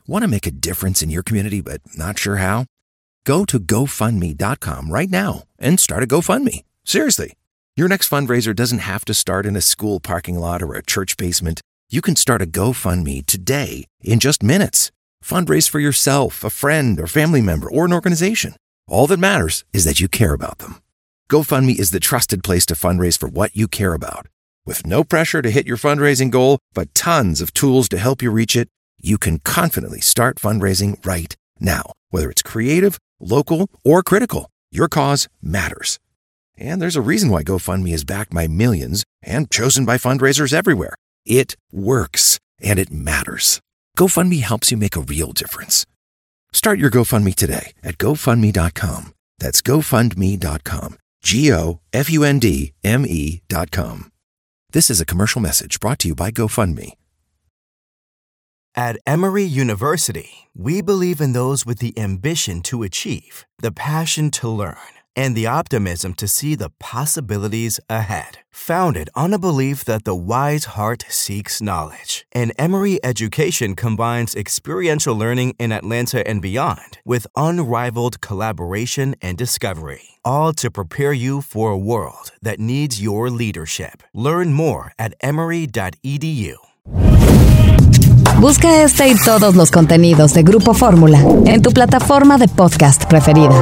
Want to make a difference in your community but not sure how? Go to GoFundMe.com right now and start a GoFundMe. Seriously. Your next fundraiser doesn't have to start in a school parking lot or a church basement. You can start a GoFundMe today in just minutes. Fundraise for yourself, a friend, or family member, or an organization. All that matters is that you care about them. GoFundMe is the trusted place to fundraise for what you care about. With no pressure to hit your fundraising goal, but tons of tools to help you reach it, you can confidently start fundraising right now. Whether it's creative, local, or critical, your cause matters. And there's a reason why GoFundMe is backed by millions and chosen by fundraisers everywhere. It works, and it matters. GoFundMe helps you make a real difference. Start your GoFundMe today at GoFundMe.com. That's GoFundMe.com. GoFundMe.com. This is a commercial message brought to you by GoFundMe. At Emory University, we believe in those with the ambition to achieve, the passion to learn, and the optimism to see the possibilities ahead. Founded on a belief that the wise heart seeks knowledge, and Emory education combines experiential learning in Atlanta and beyond with unrivaled collaboration and discovery, all to prepare you for a world that needs your leadership. Learn more at emory.edu. Busca este y todos los contenidos de Grupo Fórmula en tu plataforma de podcast preferida.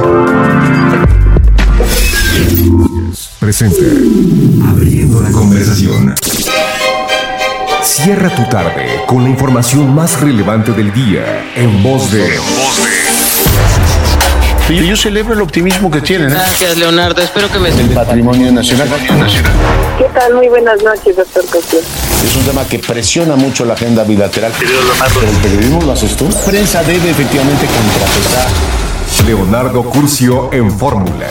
Presenta Abriendo la Conversación. Cierra tu tarde con la información más relevante del día en voz de... Yo celebro el optimismo que tienen. Gracias, Leonardo. Espero que me... El patrimonio nacional. ¿Qué tal? Muy buenas noches, doctor Cosío. Es un tema que presiona mucho la agenda bilateral. Pero el periodismo lo haces tú. La prensa debe efectivamente contrapesar. Leonardo Curcio en Fórmula.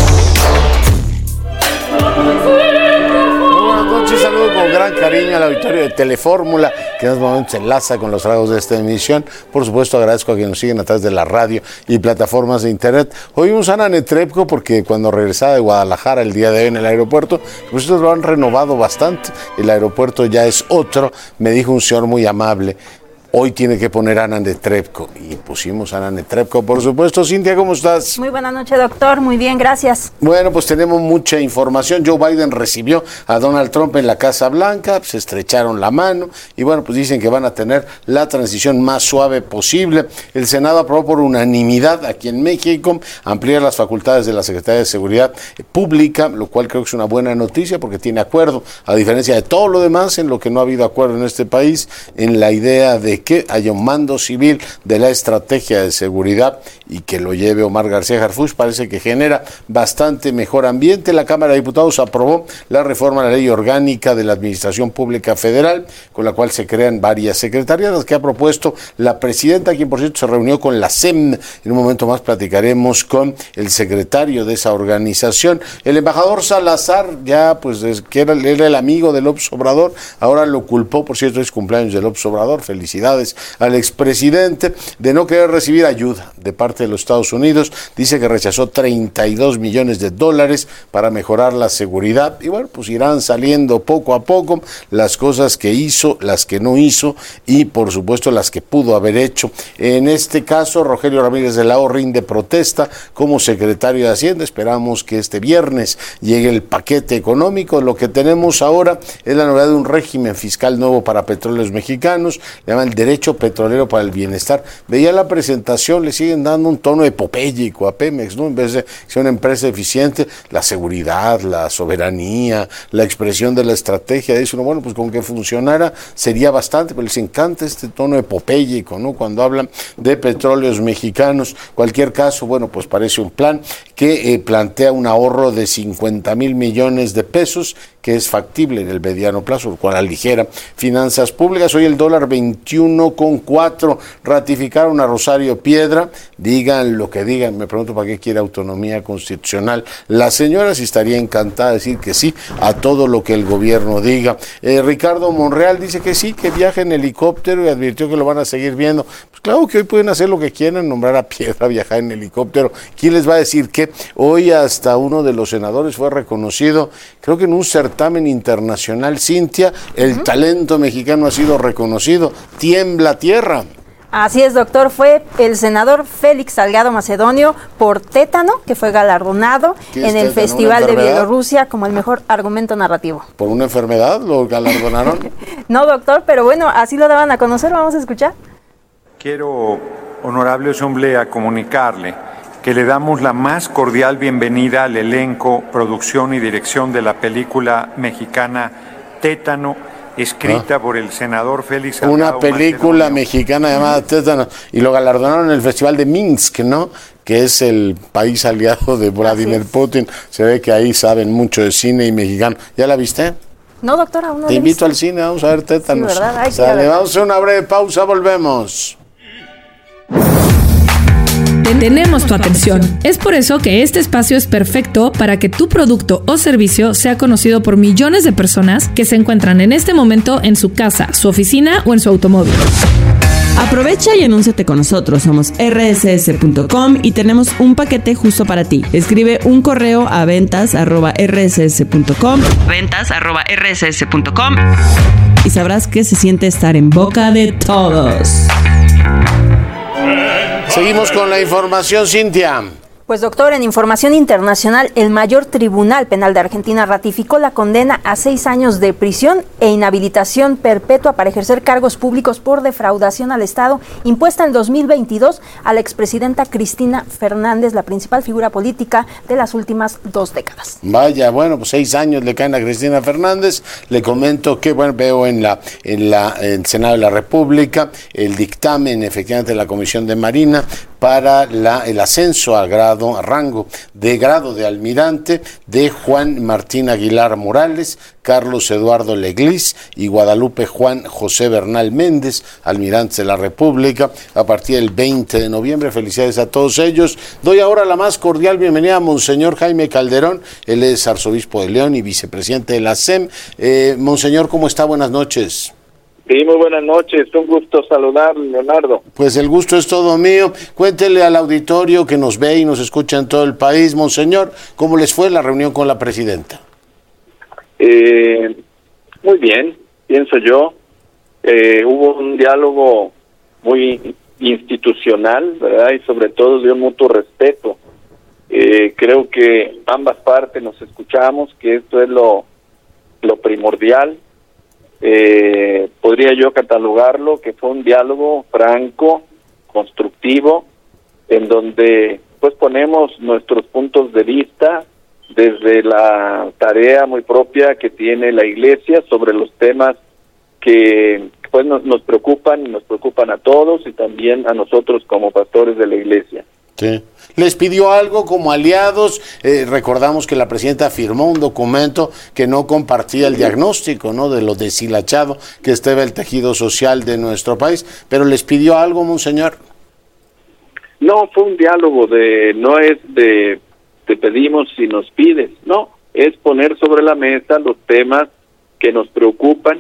Saludo con gran cariño al auditorio de Telefórmula, que en este momento se enlaza con los rasgos de esta emisión. Por supuesto, agradezco a quienes nos siguen a través de la radio y plataformas de internet. Hoy vimos a Ana Netrebko porque cuando regresaba de Guadalajara el día de hoy en el aeropuerto, pues estos lo han renovado bastante. El aeropuerto ya es otro. Me dijo un señor muy amable: hoy tiene que poner Ana Netrebko. Y pusimos a Ana Netrebko, por supuesto. Cintia, ¿cómo estás? Muy buenas noches, doctor. Muy bien, gracias. Bueno, pues tenemos mucha información. Joe Biden recibió a Donald Trump en la Casa Blanca, se estrecharon la mano y bueno, pues dicen que van a tener la transición más suave posible. El Senado aprobó por unanimidad aquí en México ampliar las facultades de la Secretaría de Seguridad Pública, lo cual creo que es una buena noticia porque tiene acuerdo, a diferencia de todo lo demás en lo que no ha habido acuerdo en este país, en la idea de que haya un mando civil de la estrategia de seguridad y que lo lleve Omar García Harfuch. Parece que genera bastante mejor ambiente. La Cámara de Diputados aprobó la reforma a la Ley Orgánica de la Administración Pública Federal, con la cual se crean varias secretarías, las que ha propuesto la presidenta, quien por cierto se reunió con la SEM. En un momento más platicaremos con el secretario de esa organización. El embajador Salazar, ya pues que era el amigo de López Obrador, ahora lo culpó, por cierto es cumpleaños de López Obrador, felicidades al expresidente, de no querer recibir ayuda de parte de los Estados Unidos. Dice que rechazó $32 millones para mejorar la seguridad y bueno, pues irán saliendo poco a poco las cosas que hizo, las que no hizo y por supuesto las que pudo haber hecho. En este caso, Rogelio Ramírez de la O rinde protesta como secretario de Hacienda. Esperamos que este viernes llegue el paquete económico. Lo que tenemos ahora es la novedad de un régimen fiscal nuevo para petróleos mexicanos, le llaman el derecho petrolero para el bienestar. Veía la presentación, le siguen dando un tono epopéyico a Pemex, ¿no? En vez de ser una empresa eficiente, la seguridad, la soberanía, la expresión de la estrategia, dice uno, bueno, pues con que funcionara sería bastante, pero les encanta este tono epopéyico, ¿no? Cuando hablan de petróleos mexicanos. Cualquier caso, bueno, pues parece un plan que plantea un ahorro de 50,000 millones de pesos, que es factible en el mediano plazo, lo cual aligera finanzas públicas. Hoy el dólar 21,4. Ratificaron a Rosario Piedra. Digan lo que digan, me pregunto para qué quiere autonomía constitucional la señora, si estaría encantada de decir que sí a todo lo que el gobierno diga. Ricardo Monreal dice que sí, que viaja en helicóptero y advirtió que lo van a seguir viendo. Pues claro que hoy pueden hacer lo que quieran, nombrar a Piedra, viajar en helicóptero. ¿Quién les va a decir qué? Hoy hasta uno de los senadores fue reconocido, creo que en un certamen internacional, Cintia, el talento mexicano ha sido reconocido. Tiembla tierra. Así es, doctor. Fue el senador Félix Salgado Macedonio por tétano, que fue galardonado en el Festival de Bielorrusia como el mejor argumento narrativo. ¿Por una enfermedad lo galardonaron? No, doctor, pero bueno, así lo daban a conocer. Vamos a escuchar. Quiero, honorable asamblea, comunicarle que le damos la más cordial bienvenida al elenco, producción y dirección de la película mexicana Tétano, escrita por el senador Félix Salgado Una película Macedonio. mexicana llamada Tétano, y lo galardonaron en el Festival de Minsk, ¿no? Que es el país aliado de Vladimir Putin. Se ve que ahí saben mucho de cine y mexicano. ¿Ya la viste? No, doctor, aún no. Te invito al cine, vamos a ver Tétanos. Sí, ¿verdad? Sale, vamos a hacer una breve pausa, volvemos. Tenemos tu atención. Es por eso que este espacio es perfecto para que tu producto o servicio sea conocido por millones de personas que se encuentran en este momento en su casa, su oficina o en su automóvil. Aprovecha y anúnciate con nosotros. Somos rss.com y tenemos un paquete justo para ti. Escribe un correo a ventas@rss.com y sabrás que se siente estar en boca de todos. Seguimos con la información, Cintia. Pues doctor, en información internacional, el mayor tribunal penal de Argentina ratificó la condena a 6 años de prisión e inhabilitación perpetua para ejercer cargos públicos por defraudación al Estado, impuesta en 2022 a la expresidenta Cristina Fernández, la principal figura política de las últimas 2 décadas. Vaya, bueno, pues 6 años le caen a Cristina Fernández. Le comento que, bueno, veo en el Senado de la República el dictamen, efectivamente, de la Comisión de Marina para el ascenso a rango de grado de almirante de Juan Martín Aguilar Morales, Carlos Eduardo Leglis y Guadalupe Juan José Bernal Méndez, almirantes de la República, a partir del 20 de noviembre. Felicidades a todos ellos. Doy ahora la más cordial bienvenida a Monseñor Jaime Calderón. Él es arzobispo de León y vicepresidente de la SEM. Monseñor, ¿cómo está? Buenas noches. Sí, muy buenas noches, un gusto saludar, Leonardo. Pues el gusto es todo mío. Cuéntele al auditorio que nos ve y nos escucha en todo el país, Monseñor, ¿cómo les fue la reunión con la presidenta? Muy bien, pienso yo. Hubo un diálogo muy institucional, ¿verdad? Y sobre todo de un mutuo respeto. Creo que ambas partes nos escuchamos, que esto es lo primordial. Podría yo catalogarlo que fue un diálogo franco, constructivo, en donde pues ponemos nuestros puntos de vista desde la tarea muy propia que tiene la Iglesia sobre los temas que pues nos preocupan a todos y también a nosotros como pastores de la Iglesia. Sí. ¿Les pidió algo como aliados? Recordamos que la presidenta firmó un documento que no compartía el diagnóstico, ¿no?, de lo deshilachado que estaba el tejido social de nuestro país, pero ¿les pidió algo, Monseñor? No, fue un diálogo no es de te pedimos si nos pides, no, es poner sobre la mesa los temas que nos preocupan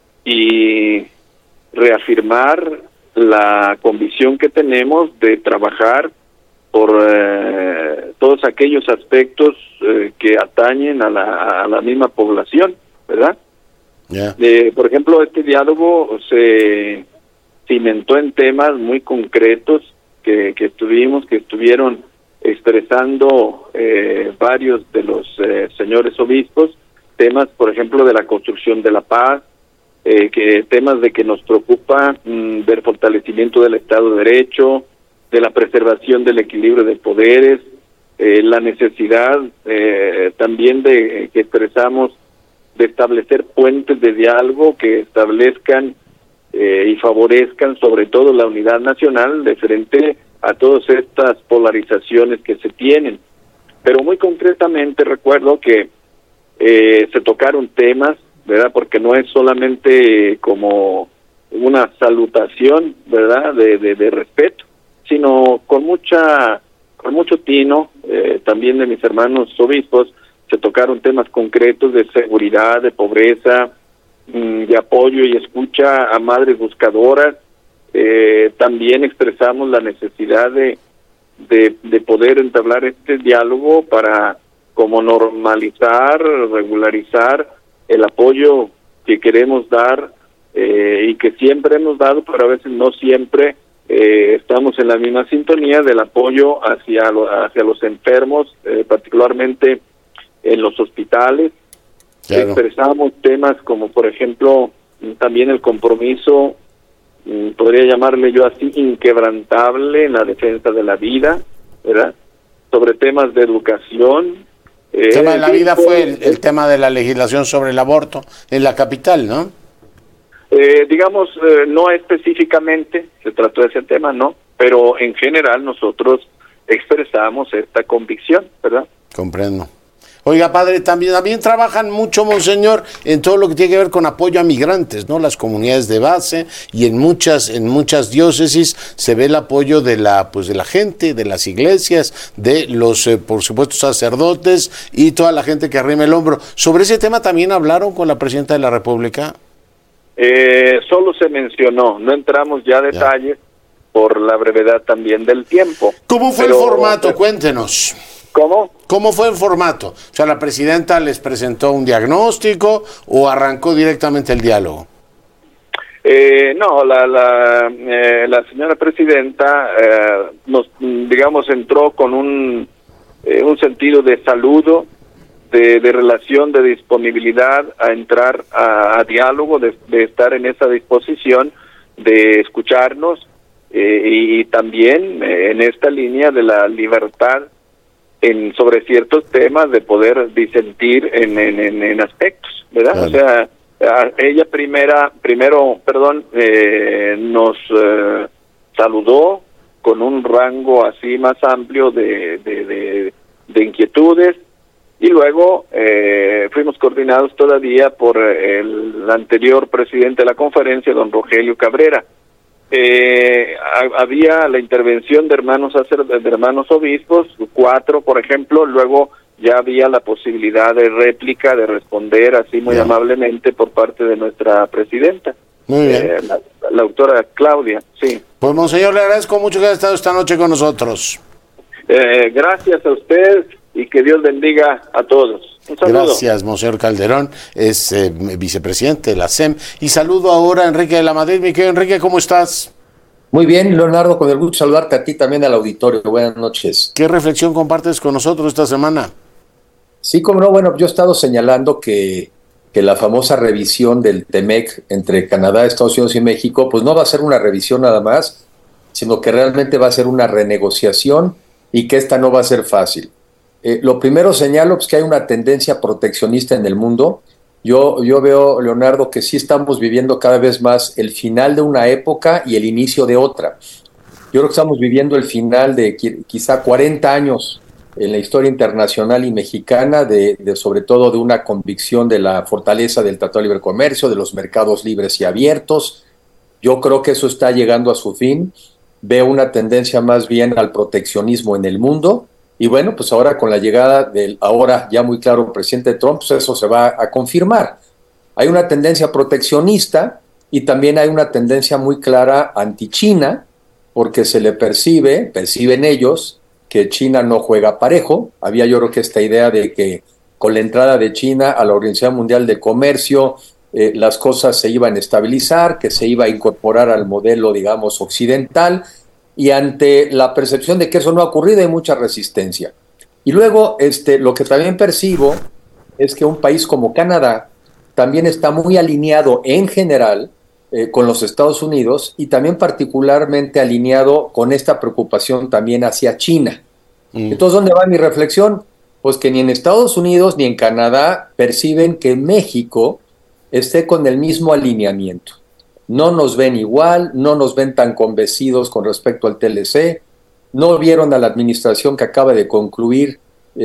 y reafirmar la convicción que tenemos de trabajar por todos aquellos aspectos que atañen a la misma población, ¿verdad? Yeah. Por ejemplo, este diálogo se cimentó en temas muy concretos que estuvieron expresando varios de los señores obispos, temas, por ejemplo, de la construcción de la paz, temas de que nos preocupa del fortalecimiento del Estado de Derecho, de la preservación del equilibrio de poderes, la necesidad también que expresamos de establecer puentes de diálogo que establezcan y favorezcan sobre todo la unidad nacional de frente a todas estas polarizaciones que se tienen. Pero muy concretamente recuerdo que se tocaron temas, ¿verdad? Porque no es solamente como una salutación, ¿verdad?, de respeto, sino con mucho tino, también de mis hermanos obispos, se tocaron temas concretos de seguridad, de pobreza, de apoyo y escucha a madres buscadoras. También expresamos la necesidad de poder entablar este diálogo para como normalizar, regularizar el apoyo que queremos dar y que siempre hemos dado, pero a veces no siempre estamos en la misma sintonía del apoyo hacia los enfermos, particularmente en los hospitales. Claro. Expresamos temas como, por ejemplo, también el compromiso, podría llamarle yo así, inquebrantable en la defensa de la vida, ¿verdad? Sobre temas de educación. El tema de la vida fue el tema de la legislación sobre el aborto en la capital, ¿no? No específicamente se trató de ese tema, ¿no? Pero en general nosotros expresamos esta convicción, ¿verdad? Comprendo. Oiga, padre, también trabajan mucho, monseñor, en todo lo que tiene que ver con apoyo a migrantes, ¿no? Las comunidades de base, y en muchas diócesis se ve el apoyo de la gente, de las iglesias, de los, por supuesto, sacerdotes y toda la gente que arrima el hombro. ¿Sobre ese tema también hablaron con la presidenta de la República? Solo se mencionó, no entramos ya a detalles por la brevedad también del tiempo. ¿Cómo fue el formato? Cuéntenos. ¿Cómo fue el formato? O sea, ¿la presidenta les presentó un diagnóstico o arrancó directamente el diálogo? No, la señora presidenta entró con un sentido de saludo, de relación, de disponibilidad a entrar a diálogo, de estar en esa disposición de escucharnos y también en esta línea de la libertad sobre ciertos temas, de poder disentir en aspectos, ¿verdad? Claro. O sea, ella primero nos saludó con un rango así más amplio de inquietudes, y luego fuimos coordinados todavía por el anterior presidente de la conferencia, don Rogelio Cabrera. Había la intervención de hermanos obispos, 4 por ejemplo, luego ya había la posibilidad de réplica, de responder así muy amablemente por parte de nuestra presidenta. Muy bien. La doctora Claudia, sí. Pues, monseñor, le agradezco mucho que haya estado esta noche con nosotros. Gracias a usted y que Dios bendiga a todos. Un saludo. Gracias, monseñor Calderón, es vicepresidente de la SEM. Y saludo ahora a Enrique de la Madrid. Mi querido Enrique, ¿cómo estás? Muy bien, Leonardo, con el gusto de saludarte a ti, también al auditorio. Buenas noches. ¿Qué reflexión compartes con nosotros esta semana? Sí, como no, bueno, yo he estado señalando que la famosa revisión del TEMEC entre Canadá, Estados Unidos y México, pues no va a ser una revisión nada más, sino que realmente va a ser una renegociación y que esta no va a ser fácil. Lo primero señalo pues, que hay una tendencia proteccionista en el mundo. Yo veo, Leonardo, que sí estamos viviendo cada vez más el final de una época y el inicio de otra. Yo creo que estamos viviendo el final de quizá 40 años en la historia internacional y mexicana, sobre todo de una convicción de la fortaleza del Tratado de Libre Comercio, de los mercados libres y abiertos. Yo creo que eso está llegando a su fin. Veo una tendencia más bien al proteccionismo en el mundo. Y bueno, pues ahora con la llegada del ahora ya muy claro presidente Trump, pues eso se va a confirmar. Hay una tendencia proteccionista y también hay una tendencia muy clara anti-China, porque se le perciben ellos que China no juega parejo. Había yo creo que esta idea de que con la entrada de China a la Organización Mundial de Comercio las cosas se iban a estabilizar, que se iba a incorporar al modelo, digamos, occidental. Y ante la percepción de que eso no ha ocurrido hay mucha resistencia. Y luego lo que también percibo es que un país como Canadá también está muy alineado en general con los Estados Unidos y también particularmente alineado con esta preocupación también hacia China. Entonces, ¿dónde va mi reflexión? Pues que ni en Estados Unidos ni en Canadá perciben que México esté con el mismo alineamiento. No nos ven igual, no nos ven tan convencidos con respecto al TLC, no vieron a la administración que acaba de concluir,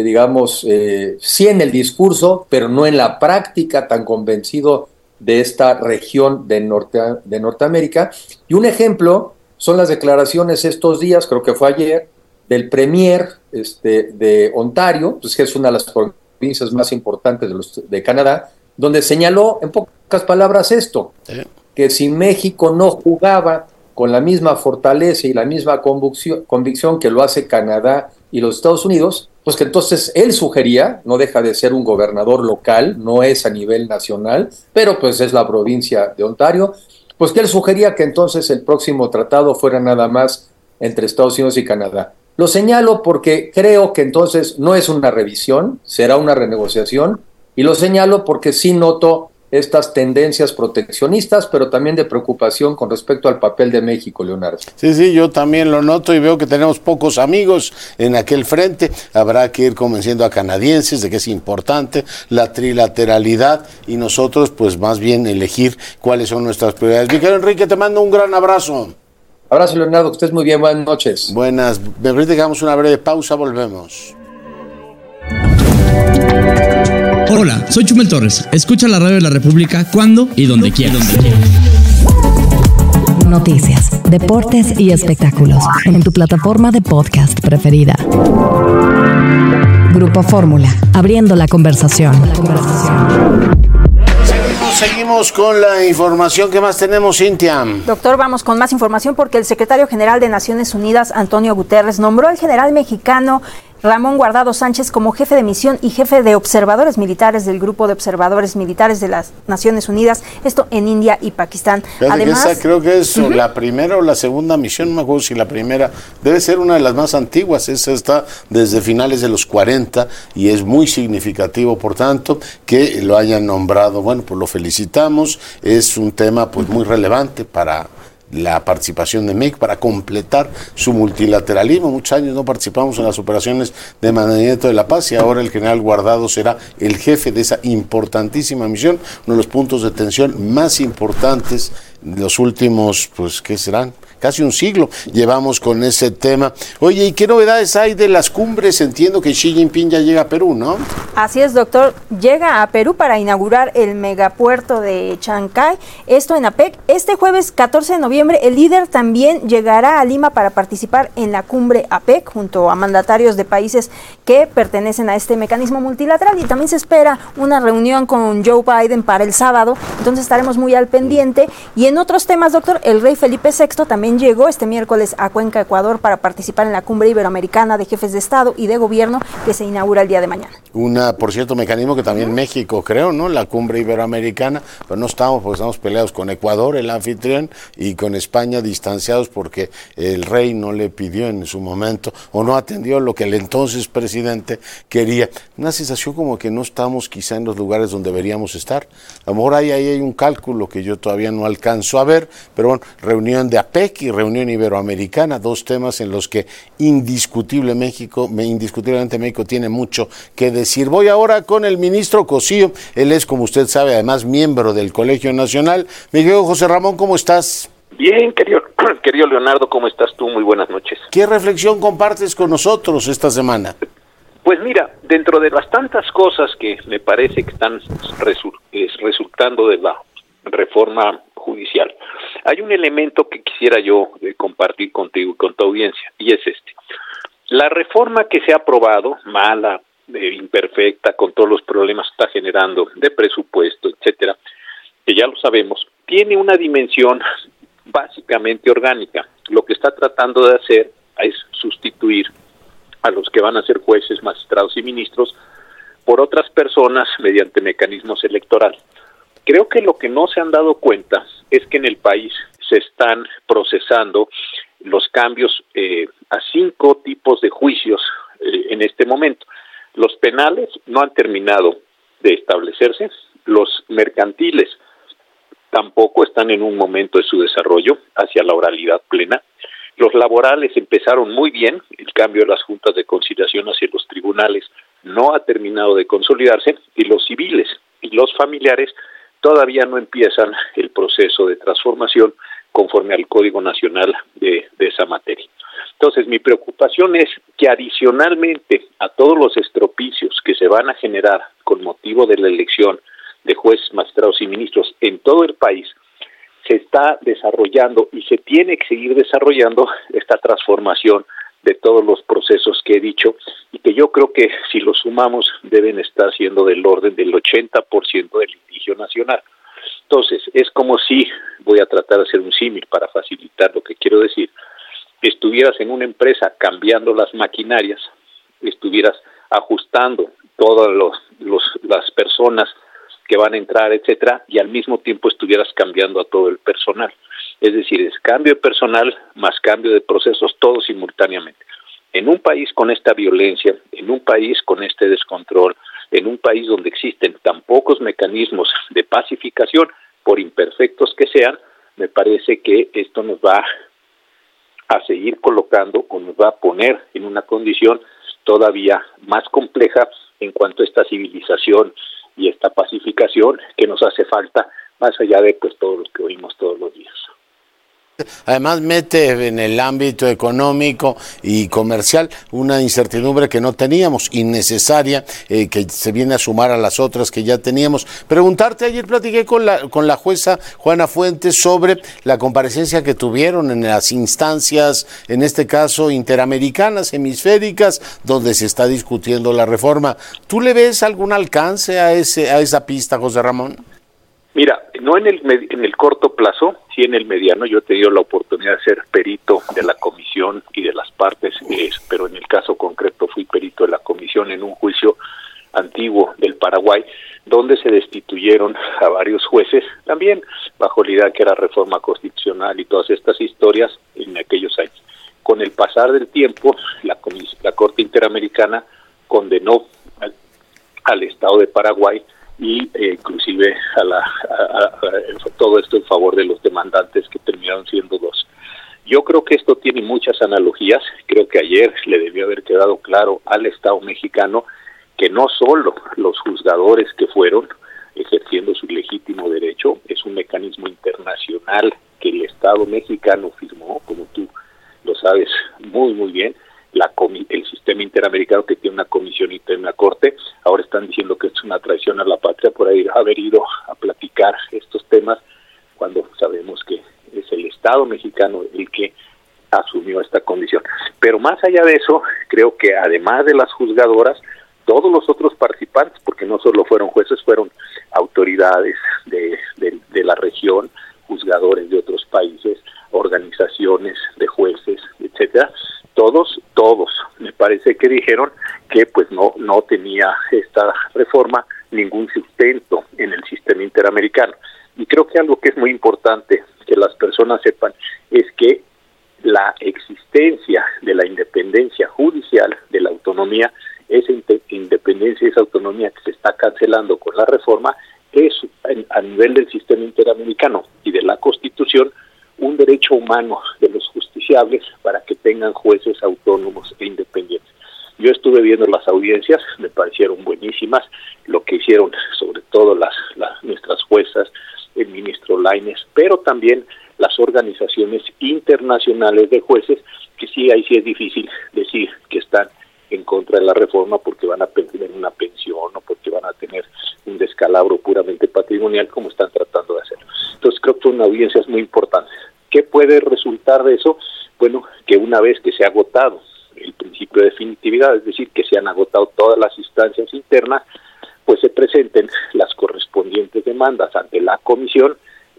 sí en el discurso, pero no en la práctica tan convencido de esta región de Norteamérica. Y un ejemplo son las declaraciones estos días, creo que fue ayer, del premier de Ontario, pues que es una de las provincias más importantes de Canadá, donde señaló en pocas palabras esto, que si México no jugaba con la misma fortaleza y la misma convicción que lo hace Canadá y los Estados Unidos, pues que entonces él sugería, no deja de ser un gobernador local, no es a nivel nacional, pero pues es la provincia de Ontario, pues que él sugería que entonces el próximo tratado fuera nada más entre Estados Unidos y Canadá. Lo señalo porque creo que entonces no es una revisión, será una renegociación, y lo señalo porque sí noto estas tendencias proteccionistas, pero también de preocupación con respecto al papel de México, Leonardo. Sí, yo también lo noto y veo que tenemos pocos amigos en aquel frente. Habrá que ir convenciendo a canadienses de que es importante la trilateralidad y nosotros pues más bien elegir cuáles son nuestras prioridades. Mi querido Enrique, te mando un gran abrazo. Abrazo, Leonardo, que estés muy bien, buenas noches. Buenas, me parece que hagamos una breve pausa, volvemos. Hola, soy Chumel Torres. Escucha la radio de la República cuando y donde quieras. Noticias, deportes y espectáculos en tu plataforma de podcast preferida. Grupo Fórmula, abriendo la conversación. Seguimos con la información que más tenemos, Cintia. Doctor, vamos con más información porque el secretario general de Naciones Unidas, Antonio Guterres, nombró al general mexicano Ramón Guardado Sánchez como jefe de misión y jefe de observadores militares del Grupo de Observadores Militares de las Naciones Unidas, esto en India y Pakistán. Además, creo que es la primera o la segunda misión, no me acuerdo si la primera, debe ser una de las más antiguas, esa está desde finales de los 40 y es muy significativo, por tanto, que lo hayan nombrado. Bueno, pues lo felicitamos, es un tema pues muy relevante para la participación de México, para completar su multilateralismo. Muchos años no participamos en las operaciones de mantenimiento de la paz y ahora el general Guardado será el jefe de esa importantísima misión, uno de los puntos de tensión más importantes de los últimos, pues, ¿qué serán? Casi un siglo llevamos con ese tema. Oye, ¿y qué novedades hay de las cumbres? Entiendo que Xi Jinping ya llega a Perú, ¿no? Así es, doctor. Llega a Perú para inaugurar el megapuerto de Chancay, esto en APEC. Este jueves 14 de noviembre, el líder también llegará a Lima para participar en la cumbre APEC, junto a mandatarios de países que pertenecen a este mecanismo multilateral. Y también se espera una reunión con Joe Biden para el sábado, entonces estaremos muy al pendiente. Y en otros temas, doctor, el rey Felipe VI también llegó este miércoles a Cuenca, Ecuador, para participar en la cumbre iberoamericana de jefes de Estado y de Gobierno que se inaugura el día de mañana. Por cierto, mecanismo que también México, creo, ¿no? La cumbre iberoamericana, pero no estamos, porque estamos peleados con Ecuador, el anfitrión, y con España distanciados porque el rey no le pidió en su momento o no atendió lo que el entonces presidente quería. Una sensación como que no estamos quizá en los lugares donde deberíamos estar. A lo mejor ahí hay un cálculo que yo todavía no alcanzo a ver, pero bueno, reunión de APEC y reunión iberoamericana, dos temas en los que indiscutiblemente México tiene mucho que decir. Voy ahora con el ministro Cosío, él es, como usted sabe, además miembro del Colegio Nacional. Mi querido José Ramón, ¿cómo estás? Bien, querido Leonardo, ¿cómo estás tú? Muy buenas noches. ¿Qué reflexión compartes con nosotros esta semana? Pues mira, dentro de las tantas cosas que me parece que están resultando de la reforma judicial, hay un elemento que quisiera yo compartir contigo y con tu audiencia, y es este. La reforma que se ha aprobado, mala, imperfecta, con todos los problemas que está generando de presupuesto, etcétera, que ya lo sabemos, tiene una dimensión básicamente orgánica. Lo que está tratando de hacer es sustituir a los que van a ser jueces, magistrados y ministros por otras personas mediante mecanismos electorales. Creo que lo que no se han dado cuenta es que en el país se están procesando los cambios a 5 tipos de juicios en este momento. Los penales no han terminado de establecerse, los mercantiles tampoco están en un momento de su desarrollo hacia la oralidad plena. Los laborales empezaron muy bien, el cambio de las juntas de conciliación hacia los tribunales no ha terminado de consolidarse, y los civiles y los familiares todavía no empiezan el proceso de transformación conforme al Código Nacional de esa materia. Entonces, mi preocupación es que adicionalmente a todos los estropicios que se van a generar con motivo de la elección de jueces, magistrados y ministros en todo el país, se está desarrollando y se tiene que seguir desarrollando esta transformación de todos los procesos que he dicho, y que yo creo que si los sumamos deben estar siendo del orden del 80% del litigio nacional. Entonces, es como si, voy a tratar de hacer un símil para facilitar lo que quiero decir, estuvieras en una empresa cambiando las maquinarias, estuvieras ajustando todas las personas que van a entrar, etcétera, y al mismo tiempo estuvieras cambiando a todo el personal. Es decir, es cambio de personal más cambio de procesos, todos simultáneamente. En un país con esta violencia, en un país con este descontrol, en un país donde existen tan pocos mecanismos de pacificación, por imperfectos que sean, me parece que esto nos va a seguir colocando o nos va a poner en una condición todavía más compleja en cuanto a esta civilización y esta pacificación que nos hace falta, más allá de pues todo lo que oímos todos los días. Además mete en el ámbito económico y comercial una incertidumbre que no teníamos, innecesaria, que se viene a sumar a las otras que ya teníamos. Preguntarte, ayer platiqué con la jueza Juana Fuentes sobre la comparecencia que tuvieron en las instancias, en este caso interamericanas, hemisféricas, donde se está discutiendo la reforma. ¿Tú le ves algún alcance a esa pista, José Ramón? Mira, no en el corto plazo, sí en el mediano. Yo he tenido la oportunidad de ser perito de la comisión y de las partes, pero en el caso concreto fui perito de la comisión en un juicio antiguo del Paraguay, donde se destituyeron a varios jueces, también bajo la idea que era reforma constitucional y todas estas historias en aquellos años. Con el pasar del tiempo, la Corte Interamericana condenó al Estado de Paraguay y inclusive todo esto en favor de los demandantes, que terminaron siendo 2. Yo creo que esto tiene muchas analogías. Creo que ayer le debió haber quedado claro al Estado mexicano que no solo los juzgadores que fueron ejerciendo su legítimo derecho, es un mecanismo internacional que el Estado mexicano firmó, como tú lo sabes muy muy bien, el sistema interamericano, que tiene una comisión y tiene una corte. Ahora están diciendo que es una traición a la patria por haber ido a platicar estos temas, cuando sabemos que es el Estado mexicano el que asumió esta condición. Pero más allá de eso, creo que además de las juzgadoras, todos los otros participantes, porque no solo fueron jueces, fueron autoridades de la región, juzgadores de otros países, organizaciones de jueces, etcétera. Todos, me parece que dijeron que pues no tenía esta reforma ningún sustento en el sistema interamericano. Y creo que algo que es muy importante que las personas sepan es que la existencia de la independencia judicial, de la autonomía, esa independencia y esa autonomía que se está cancelando con la reforma, es a nivel del sistema interamericano y de la Constitución un derecho humano de los justiciables para que tengan jueces autónomos e independientes. Yo estuve viendo las audiencias, me parecieron buenísimas, lo que hicieron sobre todo nuestras juezas, el ministro Lainez, pero también las organizaciones internacionales de jueces, que sí, ahí sí es difícil decir que están en contra de la reforma porque van a tener una pensión o porque van a tener un descalabro puramente patrimonial, como están tratando de hacerlo. Entonces creo que son audiencias muy importantes. ¿Qué puede resultar de eso? Bueno, que una vez que se ha agotado el principio de definitividad, es decir, que se han agotado todas las instancias internas, pues se presenten las correspondientes demandas ante la comisión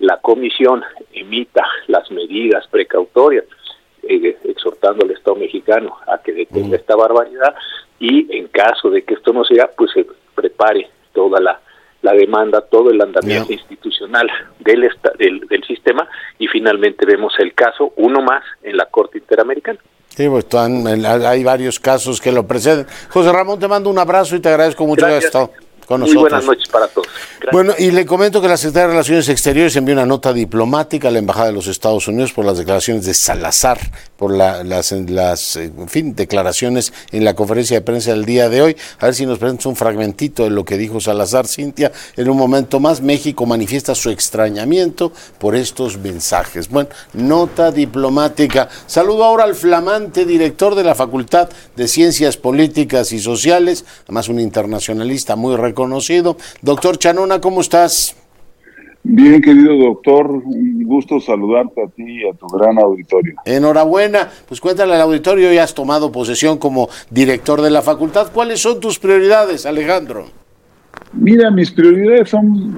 emita las medidas precautorias, exhortando al Estado mexicano a que detenga esta barbaridad, y en caso de que esto no sea, pues se prepare toda la demanda, todo el andamiento institucional del sistema, y finalmente vemos el caso, uno más, en la Corte Interamericana. Sí, pues hay varios casos que lo preceden. José Ramón, te mando un abrazo y te agradezco mucho que hayas estado con nosotros. Muy buenas noches para todos. Gracias. Bueno, y le comento que la Secretaría de Relaciones Exteriores envió una nota diplomática a la Embajada de los Estados Unidos por las declaraciones de Salazar, por las declaraciones en la conferencia de prensa del día de hoy. A ver si nos presentas un fragmentito de lo que dijo Salazar. Cintia, en un momento más, México manifiesta su extrañamiento por estos mensajes. Bueno, nota diplomática. Saludo ahora al flamante director de la Facultad de Ciencias Políticas y Sociales, además un internacionalista muy reconocido. Doctor Chanona, ¿cómo estás? Bien, querido doctor, un gusto saludarte a ti y a tu gran auditorio. Enhorabuena, pues cuéntale al auditorio, ya has tomado posesión como director de la facultad. ¿Cuáles son tus prioridades, Alejandro? Mira, mis prioridades son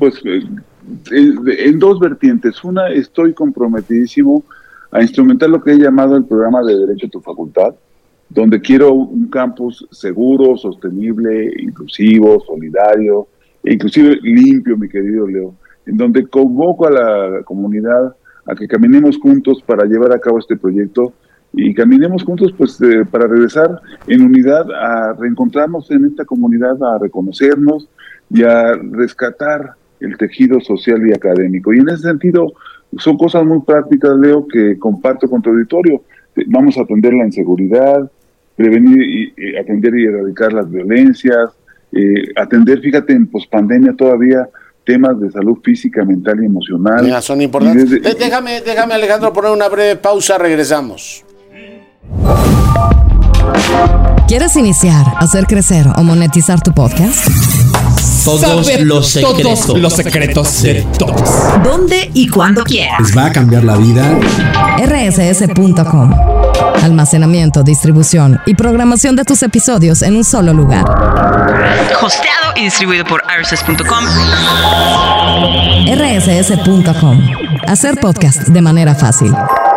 en dos vertientes. Una, estoy comprometidísimo a instrumentar lo que he llamado el programa de Derecho a tu Facultad, donde quiero un campus seguro, sostenible, inclusivo, solidario, e inclusive limpio, mi querido Leo, en donde convoco a la comunidad a que caminemos juntos para llevar a cabo este proyecto y caminemos juntos pues para regresar en unidad a reencontrarnos en esta comunidad, a reconocernos y a rescatar el tejido social y académico. Y en ese sentido son cosas muy prácticas, Leo, que comparto con tu auditorio. Vamos a atender la inseguridad, prevenir y atender y erradicar las violencias, atender, fíjate, en pospandemia todavía temas de salud física, mental y emocional. Mira, son importantes. Déjame, Alejandro, poner una breve pausa, regresamos. ¿Quieres iniciar, hacer crecer o monetizar tu podcast? Todos los secretos de todos. ¿Dónde y cuándo quieras? Les va a cambiar la vida. rss.com. Almacenamiento, distribución y programación de tus episodios en un solo lugar. Hosteado y distribuido por rss.com. rss.com. Hacer podcast de manera fácil.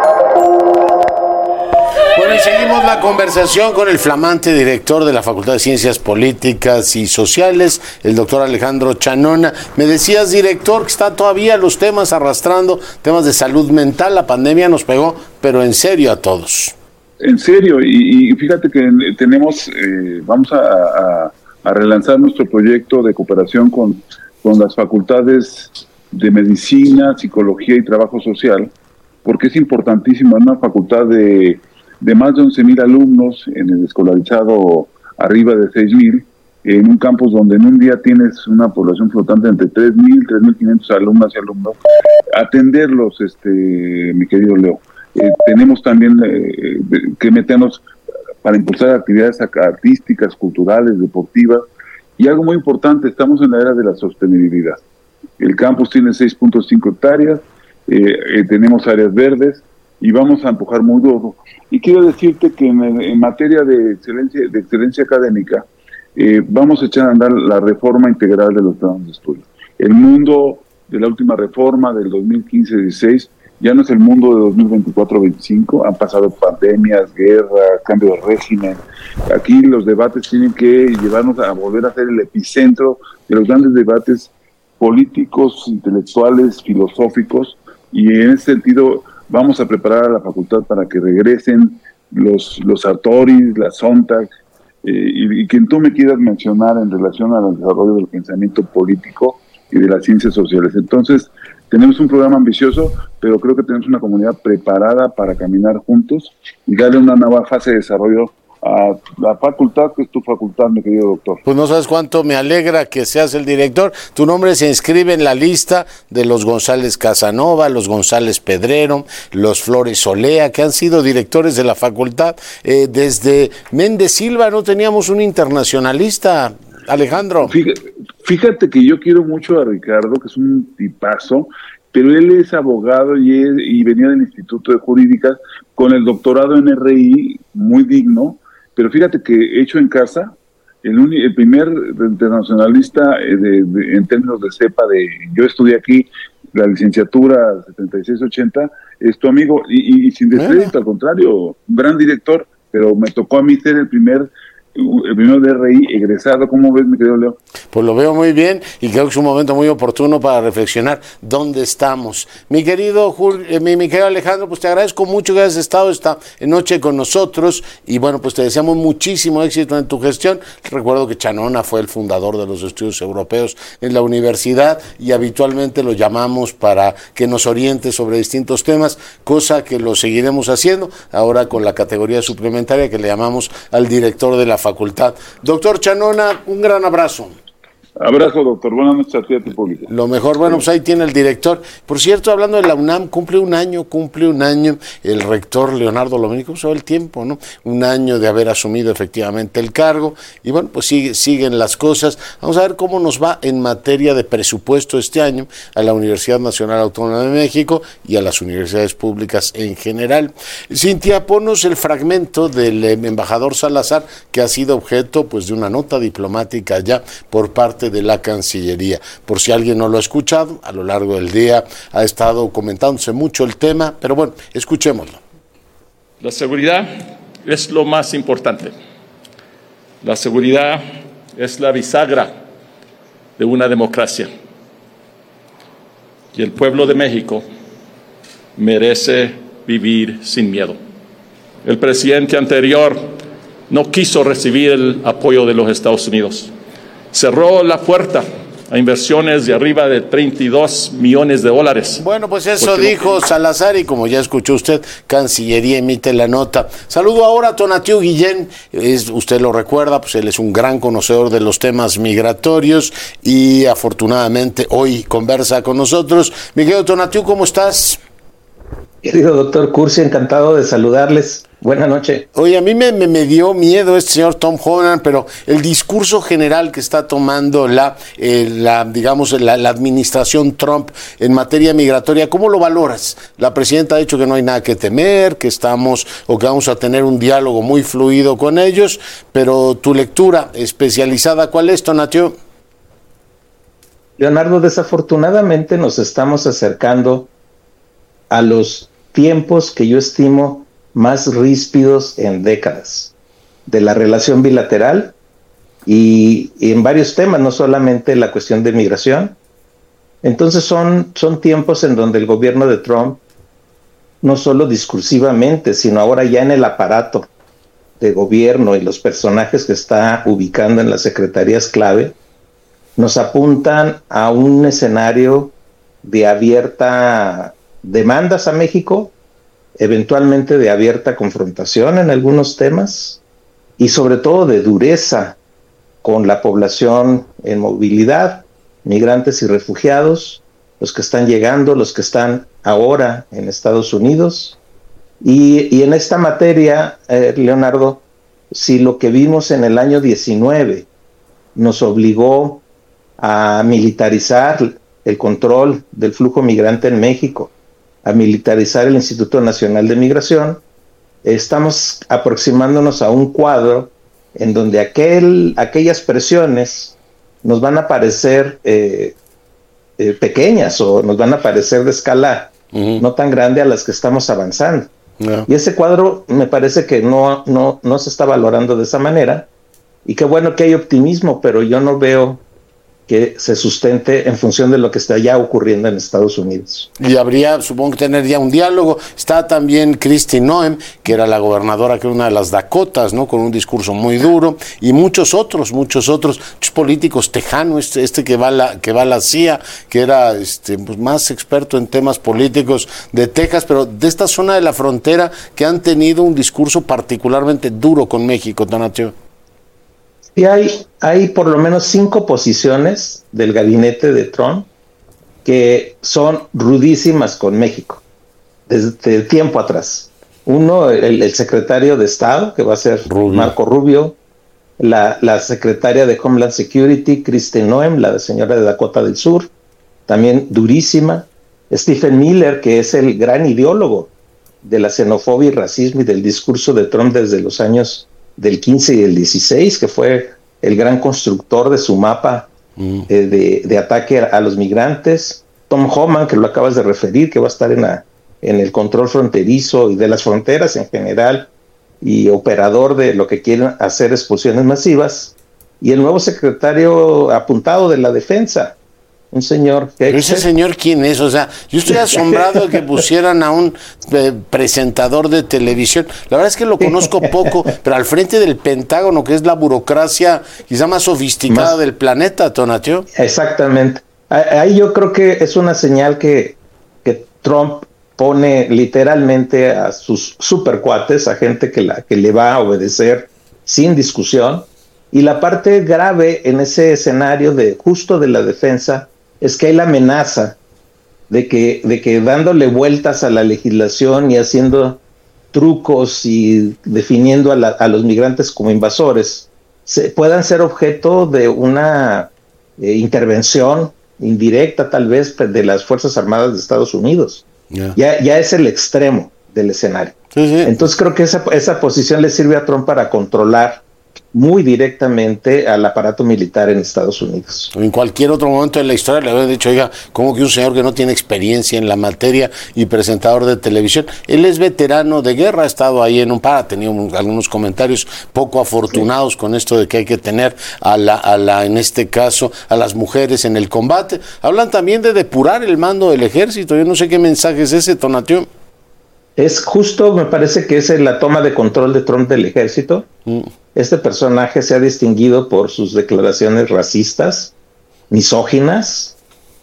Bueno, y seguimos la conversación con el flamante director de la Facultad de Ciencias Políticas y Sociales, el doctor Alejandro Chanona. Me decías, director, que está todavía los temas arrastrando, temas de salud mental. La pandemia nos pegó, pero en serio a todos. En serio, y fíjate que tenemos, vamos a relanzar nuestro proyecto de cooperación con las facultades de Medicina, Psicología y Trabajo Social, porque es importantísimo. En una facultad de más de 11,000 alumnos, en el escolarizado arriba de 6,000, en un campus donde en un día tienes una población flotante entre 3,000, 3,500 alumnas y alumnos, atenderlos, mi querido Leo. Tenemos también que meternos para impulsar actividades artísticas, culturales, deportivas, y algo muy importante, estamos en la era de la sostenibilidad. El campus tiene 6.5 hectáreas, tenemos áreas verdes, y vamos a empujar muy duro. Y quiero decirte que en materia de excelencia académica, vamos a echar a andar la reforma integral de los planes de estudio. El mundo de la última reforma del 2015-16 ya no es el mundo de 2024-25, han pasado pandemias, guerras, cambio de régimen. Aquí los debates tienen que llevarnos a volver a ser el epicentro de los grandes debates políticos, intelectuales, filosóficos, y en ese sentido vamos a preparar a la facultad para que regresen los Sartoris, las Sontag, y quien tú me quieras mencionar en relación al desarrollo del pensamiento político y de las ciencias sociales. Entonces, tenemos un programa ambicioso, pero creo que tenemos una comunidad preparada para caminar juntos y darle una nueva fase de desarrollo a la facultad, que es tu facultad, mi querido doctor. Pues no sabes cuánto me alegra que seas el director. Tu nombre se inscribe en la lista de los González Casanova, los González Pedrero, los Flores Solea, que han sido directores de la facultad. Desde Méndez Silva no teníamos un internacionalista, Alejandro. Fíjate que yo quiero mucho a Ricardo, que es un tipazo, pero él es abogado y venía del Instituto de Jurídicas con el doctorado en RI, muy digno. Pero fíjate que hecho en casa, el primer internacionalista en términos de cepa, yo estudié aquí la licenciatura 7680, es tu amigo, y sin descrédito, al contrario, un gran director, pero me tocó a mí ser el primero de RI egresado. ¿Cómo ves, mi querido Leo? Pues lo veo muy bien y creo que es un momento muy oportuno para reflexionar dónde estamos. Mi querido Alejandro, pues te agradezco mucho que hayas estado esta noche con nosotros y bueno, pues te deseamos muchísimo éxito en tu gestión. Recuerdo que Chanona fue el fundador de los estudios europeos en la universidad y habitualmente lo llamamos para que nos oriente sobre distintos temas, cosa que lo seguiremos haciendo ahora con la categoría suplementaria que le llamamos al director de la facultad. Doctor Chanona, un gran abrazo. Abrazo, doctor. Buenas noches a ti y a tu público. Lo mejor, bueno, pues ahí tiene el director. Por cierto, hablando de la UNAM, cumple un año el rector Leonardo Lomenico, pues el tiempo, ¿no? Un año de haber asumido efectivamente el cargo y bueno, pues siguen las cosas. Vamos a ver cómo nos va en materia de presupuesto este año a la Universidad Nacional Autónoma de México y a las universidades públicas en general. Cintia, ponos el fragmento del embajador Salazar que ha sido objeto pues de una nota diplomática ya por parte de la Cancillería. Por si alguien no lo ha escuchado, a lo largo del día ha estado comentándose mucho el tema, pero bueno, escuchémoslo. La seguridad es lo más importante. La seguridad es la bisagra de una democracia. Y el pueblo de México merece vivir sin miedo. El presidente anterior no quiso recibir el apoyo de los Estados Unidos. Cerró la puerta a inversiones de arriba de $32 millones. Bueno, pues eso dijo Salazar, y como ya escuchó usted, Cancillería emite la nota. Saludo ahora a Tonatiuh Guillén, usted lo recuerda, pues él es un gran conocedor de los temas migratorios y afortunadamente hoy conversa con nosotros. Mi querido Tonatiuh, ¿cómo estás? Querido doctor Cursi, encantado de saludarles. Buenas noches. Oye, a mí me dio miedo este señor Tom Holland, pero el discurso general que está tomando la administración Trump en materia migratoria, ¿cómo lo valoras? La presidenta ha dicho que no hay nada que temer, que vamos a tener un diálogo muy fluido con ellos, pero tu lectura especializada, ¿cuál es, Tonatiuh? Leonardo, desafortunadamente nos estamos acercando a los tiempos que yo estimo más ríspidos en décadas de la relación bilateral y en varios temas, no solamente la cuestión de migración. Entonces son tiempos en donde el gobierno de Trump, no solo discursivamente, sino ahora ya en el aparato de gobierno y los personajes que está ubicando en las secretarías clave, nos apuntan a un escenario de abierta demandas a México, eventualmente de abierta confrontación en algunos temas y sobre todo de dureza con la población en movilidad, migrantes y refugiados, los que están llegando, los que están ahora en Estados Unidos. Y en esta materia, Leonardo, si lo que vimos en el año 19 nos obligó a militarizar el control del flujo migrante en México, a militarizar el Instituto Nacional de Migración, estamos aproximándonos a un cuadro en donde aquellas presiones nos van a parecer pequeñas o nos van a parecer de escala no tan grande a las que estamos avanzando. Y ese cuadro me parece que no se está valorando de esa manera, y qué bueno que hay optimismo, pero yo no veo que se sustente en función de lo que está ya ocurriendo en Estados Unidos. Y habría, supongo, que tener ya un diálogo. Está también Kristi Noem, que era la gobernadora, que era una de las Dakotas, ¿no? Con un discurso muy duro, y muchos otros políticos tejanos, que va a la CIA, que era pues más experto en temas políticos de Texas, pero de esta zona de la frontera, que han tenido un discurso particularmente duro con México, Tonatiuh. Y hay por lo menos 5 posiciones del gabinete de Trump que son rudísimas con México, desde tiempo atrás. Uno, el secretario de Estado, que va a ser Marco Rubio, la secretaria de Homeland Security, Kristi Noem, la señora de Dakota del Sur, también durísima. Stephen Miller, que es el gran ideólogo de la xenofobia y racismo y del discurso de Trump desde los años del 15 y el 16, que fue el gran constructor de su mapa de ataque a los migrantes. Tom Homan, que lo acabas de referir, que va a estar en el control fronterizo y de las fronteras en general, y operador de lo que quieren hacer expulsiones masivas. Y el nuevo secretario apuntado de la defensa, un señor que... ¿Pero ese señor quién es? O sea, yo estoy asombrado de que pusieran a un presentador de televisión. La verdad es que lo conozco poco, pero al frente del Pentágono, que es la burocracia quizá más sofisticada del planeta, Tonatiuh. Exactamente. Ahí yo creo que es una señal que Trump pone literalmente a sus supercuates, a gente que le va a obedecer sin discusión. Y la parte grave en ese escenario justo de la defensa es que hay la amenaza de que dándole vueltas a la legislación y haciendo trucos y definiendo a los migrantes como invasores, puedan ser objeto de una intervención indirecta tal vez de las Fuerzas Armadas de Estados Unidos. Ya es el extremo del escenario. Entonces creo que esa posición le sirve a Trump para controlar muy directamente al aparato militar en Estados Unidos. En cualquier otro momento de la historia le habían dicho, oiga, como que un señor que no tiene experiencia en la materia y presentador de televisión, él es veterano de guerra, ha estado ahí en un par, ha tenido algunos comentarios poco afortunados con esto de que hay que tener en este caso, a las mujeres en el combate. Hablan también de depurar el mando del ejército. Yo no sé qué mensaje es ese, Tonatiuh. Es justo, me parece que es la toma de control de Trump del ejército. Este personaje se ha distinguido por sus declaraciones racistas, misóginas,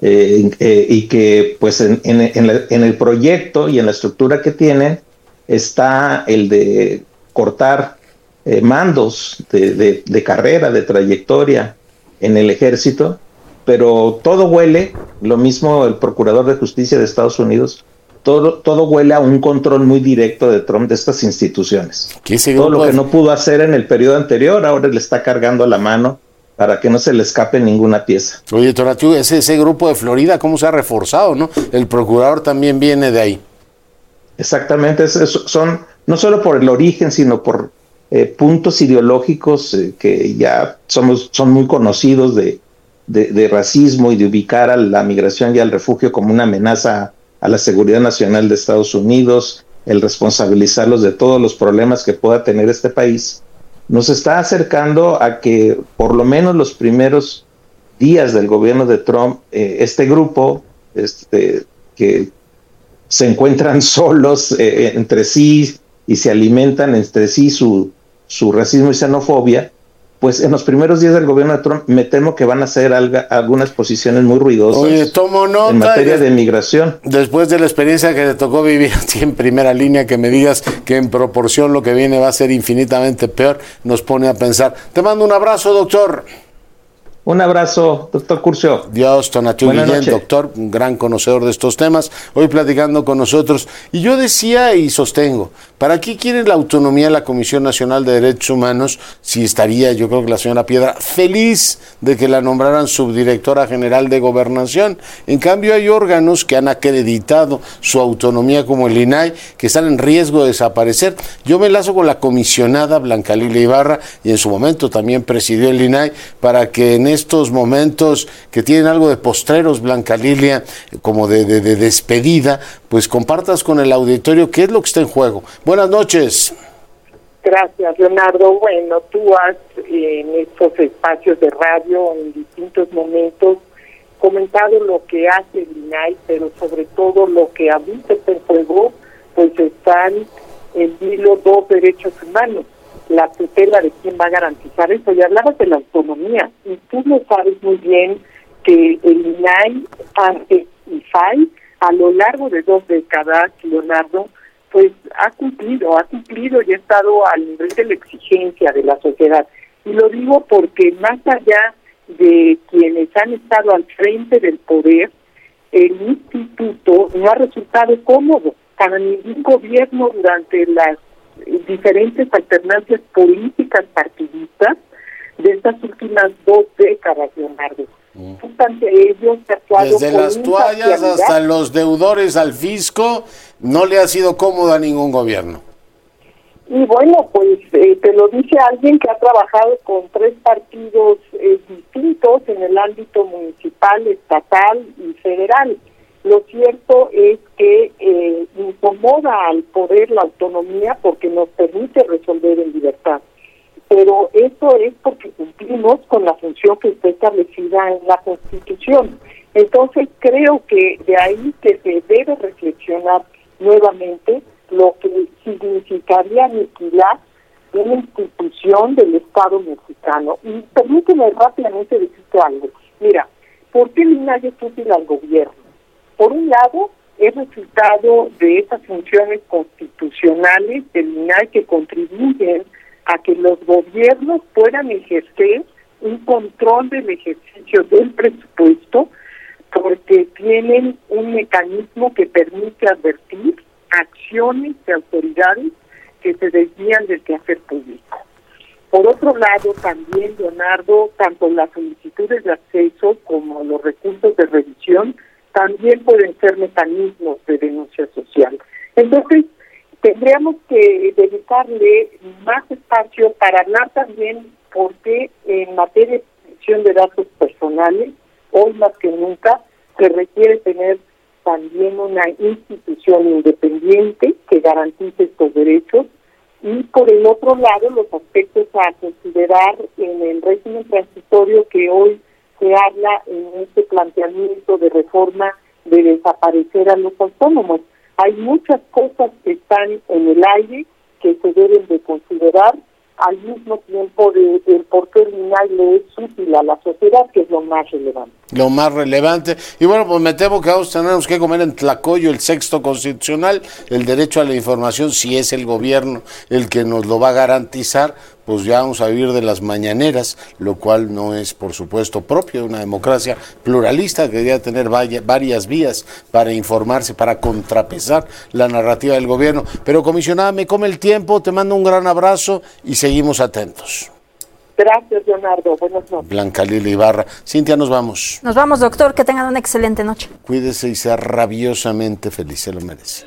y que pues en el proyecto y en la estructura que tienen está el de cortar mandos de carrera, de trayectoria en el ejército, pero todo huele, lo mismo el Procurador de Justicia de Estados Unidos, todo huele a un control muy directo de Trump de estas instituciones. Todo lo que no pudo hacer en el periodo anterior, ahora le está cargando la mano para que no se le escape ninguna pieza. Oye, Tonatiuh, ese grupo de Florida, ¿cómo se ha reforzado, no? El procurador también viene de ahí. Exactamente, son no solo por el origen, sino por puntos ideológicos que ya son muy conocidos de racismo y de ubicar a la migración y al refugio como una amenaza a la seguridad nacional de Estados Unidos, el responsabilizarlos de todos los problemas que pueda tener este país, nos está acercando a que por lo menos los primeros días del gobierno de Trump, este grupo que se encuentran solos entre sí y se alimentan entre sí su racismo y xenofobia, pues en los primeros días del gobierno de Trump me temo que van a hacer algunas posiciones muy ruidosas. Oye, tomo nota en materia de migración. Después de la experiencia que te tocó vivir en primera línea, que me digas que en proporción lo que viene va a ser infinitamente peor, nos pone a pensar. Te mando un abrazo, doctor. Un abrazo, doctor Curcio. Dios, Tonatiuh Guillén, doctor, un gran conocedor de estos temas, hoy platicando con nosotros. Y yo decía y sostengo, ¿para qué quiere la autonomía la Comisión Nacional de Derechos Humanos si estaría, yo creo que la señora Piedra, feliz de que la nombraran subdirectora general de Gobernación? En cambio hay órganos que han acreditado su autonomía como el INAI, que están en riesgo de desaparecer. Yo me enlazo con la comisionada Blanca Lilia Ibarra, y en su momento también presidió el INAI, para que en estos momentos que tienen algo de postreros, Blanca Lilia, como de despedida, pues compartas con el auditorio qué es lo que está en juego. Buenas noches. Gracias, Leonardo. Bueno, tú has en estos espacios de radio en distintos momentos comentado lo que hace el INAI, pero sobre todo lo que ahorita está en juego, pues están en vilo dos derechos humanos. La tutela de quién va a garantizar eso. Y hablabas de la autonomía, y tú lo sabes muy bien que el INAI, antes IFAI, a lo largo de 2 décadas, Leonardo, pues ha cumplido y ha estado al nivel de la exigencia de la sociedad. Y lo digo porque más allá de quienes han estado al frente del poder, el instituto no ha resultado cómodo para ningún gobierno durante las diferentes alternancias políticas partidistas de estas últimas 2 décadas, Leonardo. Ante ellos, desde las toallas hasta los deudores al fisco, no le ha sido cómodo a ningún gobierno. Y bueno, pues te lo dice alguien que ha trabajado con 3 partidos distintos en el ámbito municipal, estatal y federal. Lo cierto es que incomoda al poder la autonomía porque nos permite resolver en libertad. Pero eso es porque cumplimos con la función que está establecida en la Constitución. Entonces creo que de ahí que se debe reflexionar nuevamente lo que significaría aniquilar una institución del Estado mexicano. Y permíteme rápidamente decirte algo. Mira, ¿por qué el INAI es útil al gobierno? Por un lado, es resultado de esas funciones constitucionales del INAI que contribuyen a que los gobiernos puedan ejercer un control del ejercicio del presupuesto, porque tienen un mecanismo que permite advertir acciones de autoridades que se desvían del quehacer público. Por otro lado, también, Leonardo, tanto las solicitudes de acceso como los recursos de revisión también pueden ser mecanismos de denuncia social. Entonces, tendríamos que dedicarle más espacio para hablar también porque en materia de protección de datos personales, hoy más que nunca, se requiere tener también una institución independiente que garantice estos derechos, y por el otro lado los aspectos a considerar en el régimen transitorio que hoy se habla en este planteamiento de reforma de desaparecer a los autónomos. Hay muchas cosas que están en el aire que se deben de considerar, al mismo tiempo de por qué el INAI le es útil a la sociedad, que es lo más relevante. Lo más relevante. Y bueno, pues me temo que vamos a tener que comer en tlacoyo el sexto constitucional, el derecho a la información, si es el gobierno el que nos lo va a garantizar, pues ya vamos a vivir de las mañaneras, lo cual no es, por supuesto, propio de una democracia pluralista que debería tener varias vías para informarse, para contrapesar la narrativa del gobierno. Pero, comisionada, me come el tiempo, te mando un gran abrazo y seguimos atentos. Gracias, Leonardo. Buenas noches. Blanca Lila Ibarra. Cintia, nos vamos. Nos vamos, doctor. Que tengan una excelente noche. Cuídese y sea rabiosamente feliz. Se lo merece.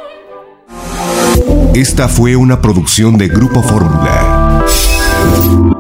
Esta fue una producción de Grupo Fórmula.